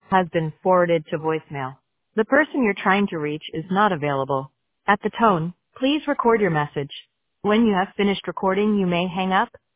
has been forwarded to voicemail. The person you're trying to reach is not available. At the tone, please record your message. When you have finished recording, you may hang up.